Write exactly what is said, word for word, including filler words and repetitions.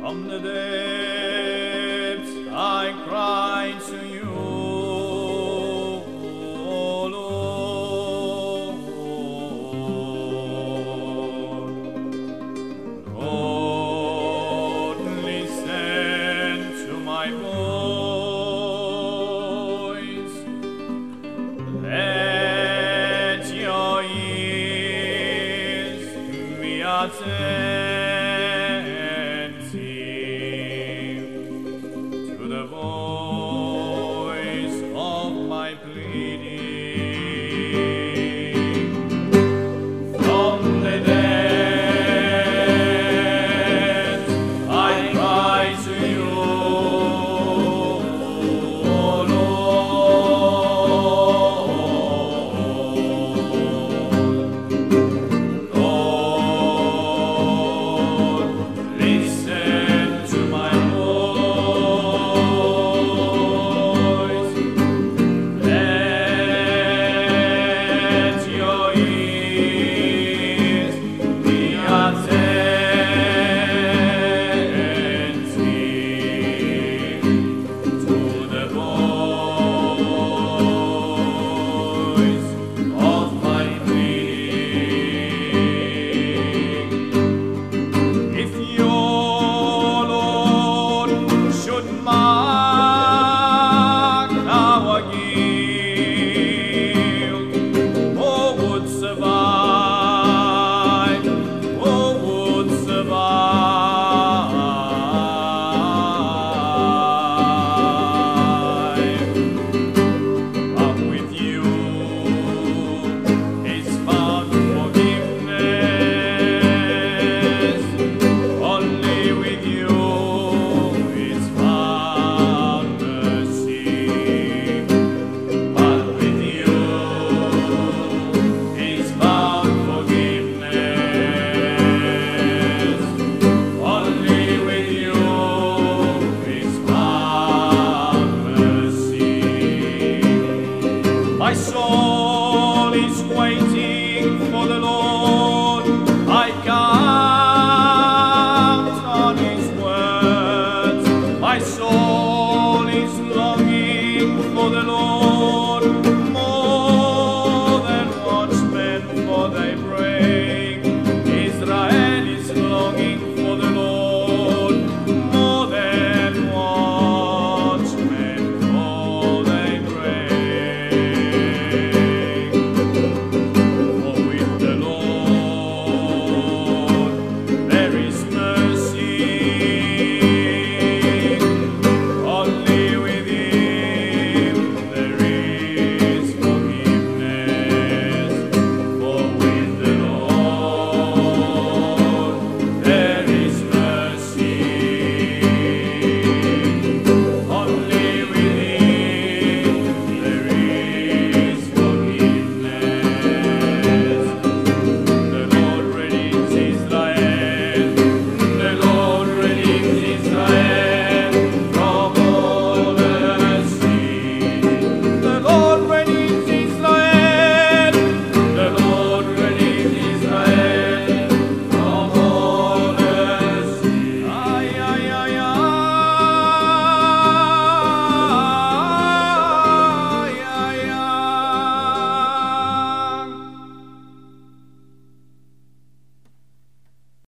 From the depths I cry to you, O Lord. Lord, listen to my voice. Let your ears be attentive to the voice of my pleading. From the depths I cry to you, O Lord. Lord, listen to my voice. Let your ears be attentive to the voice of my pleading. If your Lord should mark our guilt, who would survive? Who would survive? But with you is found forgiveness. Only with you is found mercy. But with you is found forgiveness. Only with you is found mercy. My soul is waiting for the Lord.